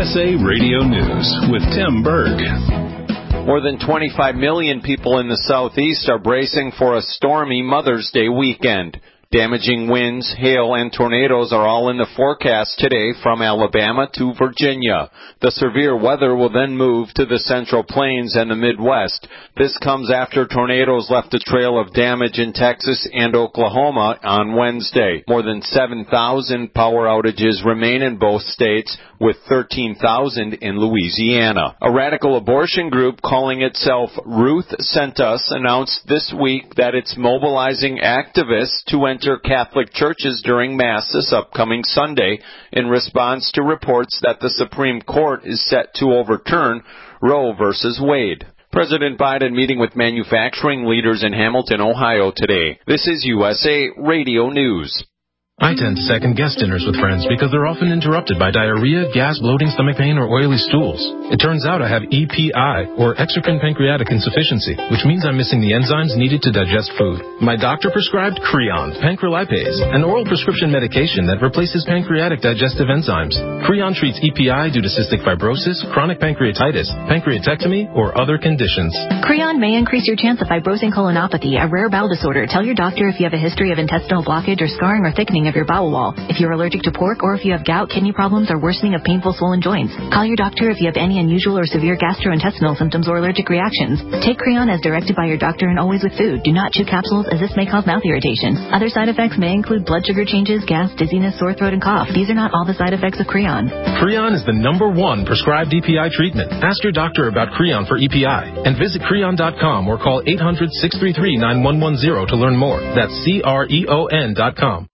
USA Radio News with Tim Berg. More than 25 million people in the Southeast are bracing for a stormy Mother's Day weekend. Damaging winds, hail, and tornadoes are all in the forecast today from Alabama to Virginia. The severe weather will then move to the Central Plains and the Midwest. This comes after tornadoes left a trail of damage in Texas and Oklahoma on Wednesday. More than 7,000 power outages remain in both states, with 13,000 in Louisiana. A radical abortion group calling itself Ruth Sent Us announced this week that it's mobilizing activists to enter Catholic churches during Mass this upcoming Sunday in response to reports that the Supreme Court is set to overturn Roe v. Wade. President Biden meeting with manufacturing leaders in Hamilton, Ohio today. This is USA Radio News. I tend to second-guess dinners with friends because they're often interrupted by diarrhea, gas, bloating, stomach pain, or oily stools. It turns out I have EPI, or exocrine pancreatic insufficiency, which means I'm missing the enzymes needed to digest food. My doctor prescribed Creon, pancrelipase, an oral prescription medication that replaces pancreatic digestive enzymes. Creon treats EPI due to cystic fibrosis, chronic pancreatitis, pancreatectomy, or other conditions. Creon may increase your chance of fibrosing colonopathy, a rare bowel disorder. Tell your doctor if you have a history of intestinal blockage or scarring or thickening of your bowel wall, if you're allergic to pork, or if you have gout, kidney problems, or worsening of painful swollen joints. Call your doctor if you have any unusual or severe gastrointestinal symptoms or allergic reactions. Take Creon as directed by your doctor and always with food. Do not chew capsules, as this may cause mouth irritation. Other side effects may include blood sugar changes, gas, dizziness, sore throat, and cough. These are not all the side effects of Creon. Creon is the #1 prescribed EPI treatment. Ask your doctor about Creon for EPI and visit Creon.com or call 800-633-9110 to learn more. That's CREON.com.